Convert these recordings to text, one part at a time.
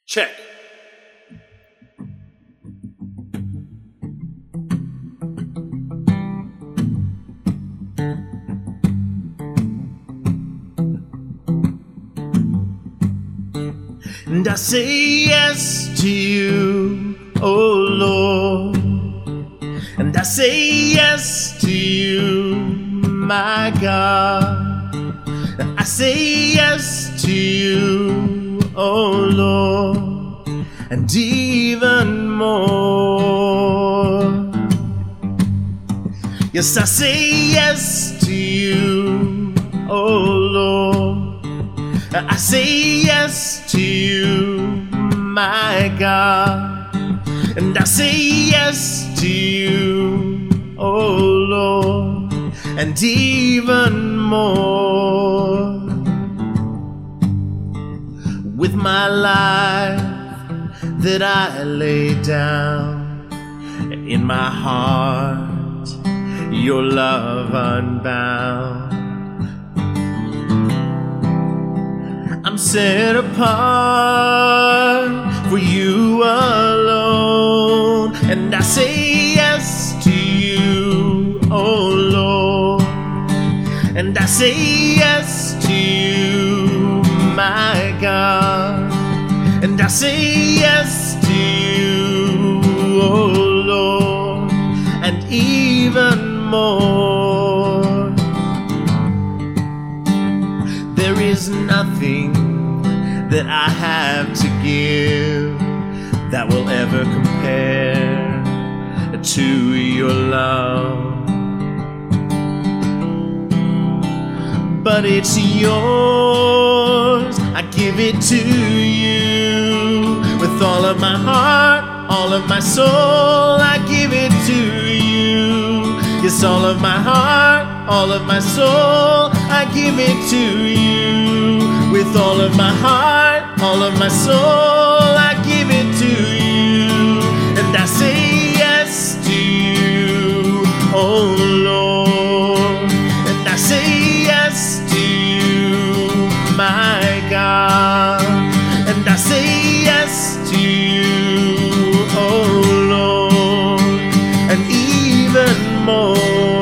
Check. And I say yes to you, oh Lord. And I say yes to you, my God. I say yes to you, oh Lord, and even more. Yes, I say yes to you, oh Lord. I say yes to you, my God. And I say yes to you, oh Lord, and even more. With my life that I lay down, in my heart your love unbound. I'm set apart for you alone, and I say yes to you, oh Lord. And I say yes to you, my God. And I say yes to you, oh Lord, and even more. There is nothing that I have to give that will ever compare to your love. But it's yours, I give it to you. With all of my heart, all of my soul, I give it to you. Yes, all of my heart, all of my soul, I give it to you. With all of my heart, all of my soul, I give it to you. And I say yes to you, oh Lord. And I say yes to you, my God. And I say yes to you, oh Lord, and even more.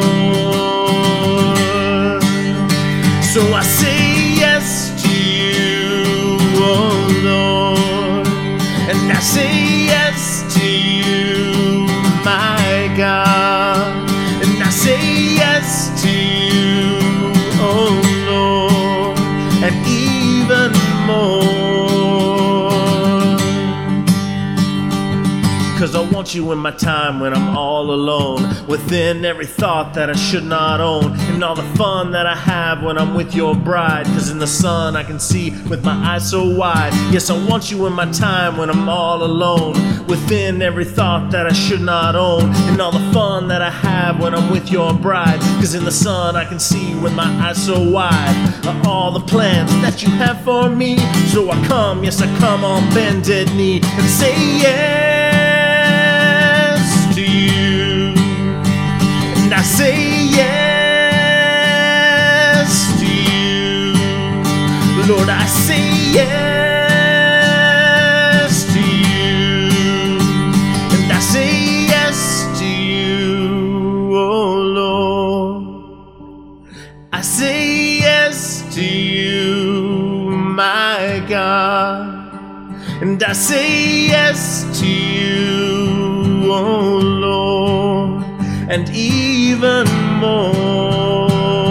So I say yes to you, oh Lord, and I say yes to you, my God. And I say yes to you, oh Lord, and even more. 'Cause I want you in my time when I'm all alone, within every thought that I should not own, and all the fun that I have when I'm with your bride. 'Cause in the sun I can see with my eyes so wide. Yes, I want you in my time when I'm all alone, within every thought that I should not own, and all the fun that I have when I'm with your bride. 'Cause in the sun I can see with my eyes so wide all the plans that you have for me. So I come, yes I come on bended knee and say yes to you. And I say yes to you, Lord. I say yes to you, and I say yes to you, oh Lord. I say yes to you, my God. And I say yes to you, oh Lord, and even more.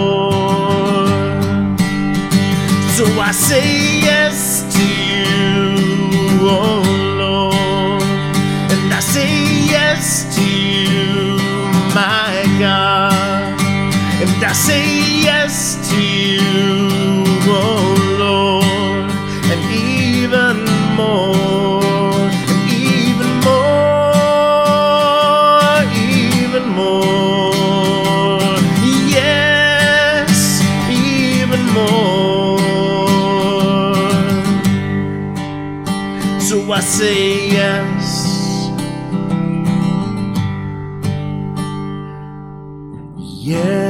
So I say yes to you, oh Lord, and I say yes to you, my God. And I say yes to you, oh Lord, and even more, and even more, even more. Yes, even more. So I say yes. Yes.